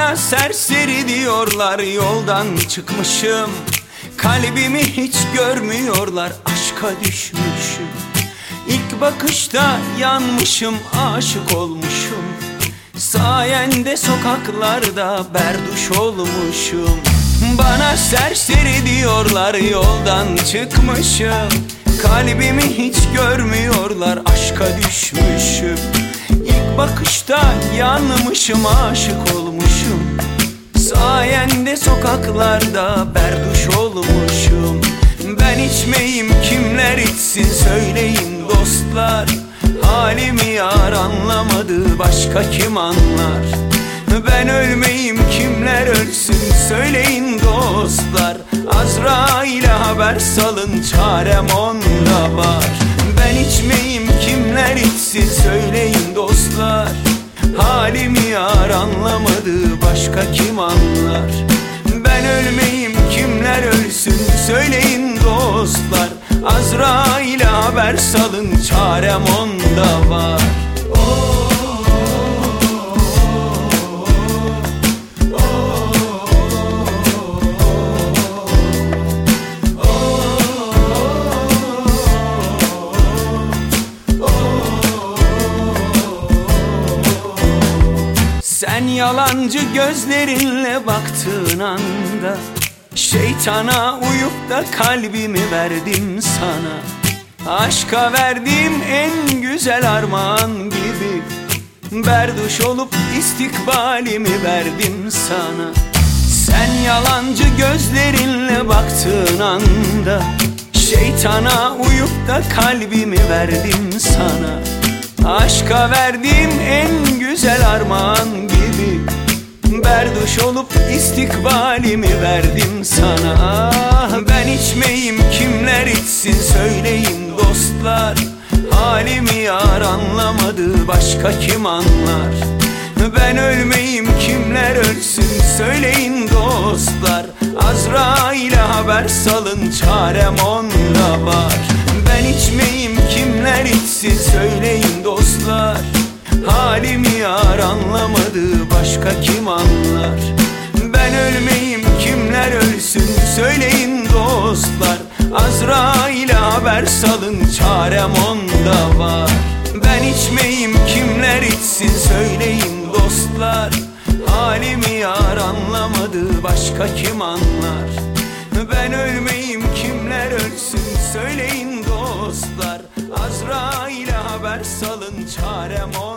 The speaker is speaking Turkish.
Bana serseri diyorlar, yoldan çıkmışım. Kalbimi hiç görmüyorlar, aşka düşmüşüm. İlk bakışta yanmışım, aşık olmuşum. Sayende sokaklarda berduş olmuşum. Bana serseri diyorlar, yoldan çıkmışım. Kalbimi hiç görmüyorlar, aşka düşmüşüm. İlk bakışta yanmışım, aşık olmuşum. Sayende sokaklarda berduş olmuşum. Ben içmeyim, kimler içsin söyleyin dostlar. Halimi yar anlamadı, başka kim anlar? Ben ölmeyim, kimler ölsün söyleyin dostlar. Azrail'e haber salın, çarem onda var. Ben içmeyim, kimler içsin söyleyin dostlar. Halimi yar anlamadı, başka kim anlar? Ben ölmeyim, kimler ölsün söyleyin dostlar. Azrail'e haber salın, çarem onda var. Sen yalancı gözlerinle baktığın anda şeytana uyup da kalbimi verdim sana. Aşka verdiğim en güzel armağan gibi berduş olup istikbalimi verdim sana. Sen yalancı gözlerinle baktığın anda şeytana uyup da kalbimi verdim sana. Aşka verdiğim en güzel armağan gibi berduş olup istikbalimi verdim sana. Ah, ben içmeyim, kimler içsin söyleyin dostlar. Halimi yar anlamadı, başka kim anlar? Ben ölmeyim, kimler ölsün söyleyin dostlar. Azrail'e haber salın, çarem onda var. Ben içmeyim, kimler içsin söyleyin dostlar. Halimi yar anlamadı, başka kim anlar? Ben ölmeyim, kimler ölsün söyleyin dostlar. Azrail'e haber salın, çarem onda var. Ben içmeyim, kimler içsin söyleyin dostlar. Halimi yar anlamadı, başka kim anlar? Ben ölmeyim, kimler ölsün söyleyin dostlar. Azrail'e haber salın, çarem onda var.